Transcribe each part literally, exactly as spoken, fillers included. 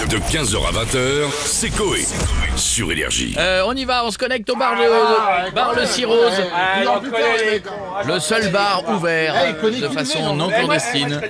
De quinze heures à vingt heures, c'est Coé. Sur Énergie. Euh, on y va, on se connecte au bar de, bar Le Cirrhose. Le seul bar ouvert de façon non clandestine.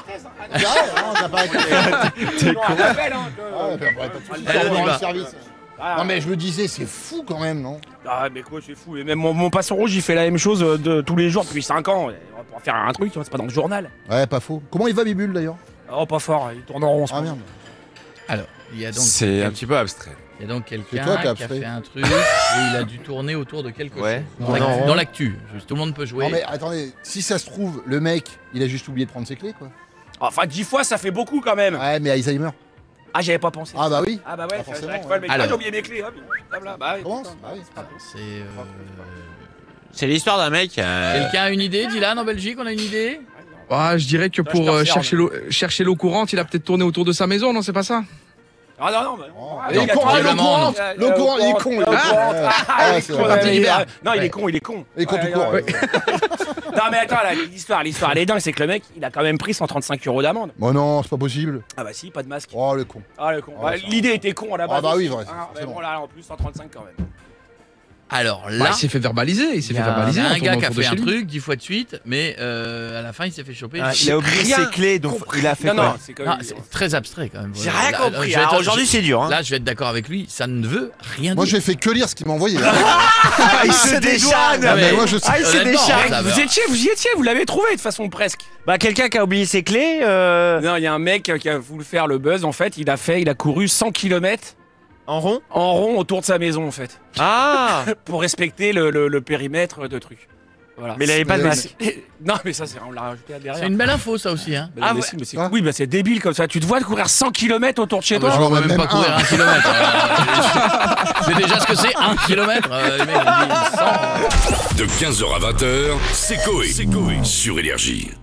Non mais je me disais, c'est fou quand même, non? Ah mais quoi, c'est fou. Et même mon, mon poisson rouge, il fait la même chose de tous les jours depuis cinq ans. On va pouvoir faire un truc, c'est pas dans le journal. Ouais, pas faux. Comment il va Bibule d'ailleurs? Oh, pas fort, il tourne en rond. Ah merde. Alors, il y a donc... C'est un petit peu abstrait. Il y a donc quelqu'un toi qui qui a abstrait. fait un truc et il a dû tourner autour de quelque Ouais. chose. Dans Non, l'actu- non. Dans l'actu. Juste, tout le monde peut jouer. Non mais attendez, si ça se trouve, le mec, il a juste oublié de prendre ses clés quoi. Enfin, dix fois, ça fait beaucoup quand même. Ouais, mais Alzheimer. Ah, j'avais pas pensé. Ah bah oui. Ah bah ouais, Ah, forcément, chaque fois, le mec, Alors. ah, j'ai oublié mes clés. Hop, hop là, bah, oui, Comment? putain. Bah oui. C'est... euh, C'est l'histoire d'un mec. euh, Quelqu'un a une idée, Dylan, en Belgique, on a une idée? Ah, je dirais que Là, je pour te euh, referme. chercher l'eau chercher l'eau courante, il a peut-être tourné autour de sa maison, non, c'est pas ça? Ah non, non, bah, Oh. ah, Et il a l'eau courante, tourné l'eau le monde. courante, Euh, l'eau euh, courante, il est con, il est con. Ah, Ah, il est c'est con, vrai. euh, Parti il- d'hiver. Non, il Ouais. est con, il est con. Il est con tout Ouais, court. ouais. ouais. Non mais attends, là, l'histoire, l'histoire, elle est dingue, c'est que le mec, il a quand même pris cent trente-cinq euros d'amende. Bon non, c'est pas possible. Ah bah si, pas de masque. Oh le con. Ah le con. Ah, Bah, ça- l'idée était con à la base. Ah bah oui, aussi. vrai, Ah, c'est mais bon. bon là, en plus, cent trente-cinq quand même. Alors Bah, là, il s'est fait verbaliser, il s'est il y fait a verbaliser. en un tournant gars qui a autour de fait un chez lui. truc dix fois de suite, mais euh, à la fin, il s'est fait choper. Ah, J'ai il a oublié rien ses clés, donc compris. il a fait Non, quoi non, c'est quand Non, même. c'est très abstrait quand même. J'ai Voilà. rien Là, compris. je vais Alors, être- aujourd'hui, je- c'est dur. Hein. Là, je vais être d'accord avec lui, ça ne veut rien Moi dire. j'ai fait que lire ce qu'il m'a envoyé. Ah, il se dédouane. Ah, mais moi, je sais- Ah, il se honnêtement, décharge. ça Vous va. étiez, vous y étiez, vous l'avez trouvé de toute façon presque. Bah, quelqu'un qui a oublié ses clés. euh, Non, il y a un mec qui a voulu faire le buzz en fait, il a fait, il a couru cent kilomètres En rond. en rond autour de sa maison en fait, Ah. pour respecter le, le- le périmètre de truc. Voilà. Mais il avait pas de Mais- masque. Non mais ça c'est on l'a rajouté à derrière. C'est une belle info, ça aussi. Hein. Bah, Ah, mais ouais. si, mais c'est Ah. oui, bah c'est débile comme ça. Tu te vois de courir cent kilomètres autour de chez Ah bah, toi. je ne bah, peux même même pas courir un. un kilomètre. euh, C'est déjà ce que c'est, un kilomètre. euh, les mecs, ils disent cent. De quinze heures à vingt heures, c'est Coé. Sur Énergie.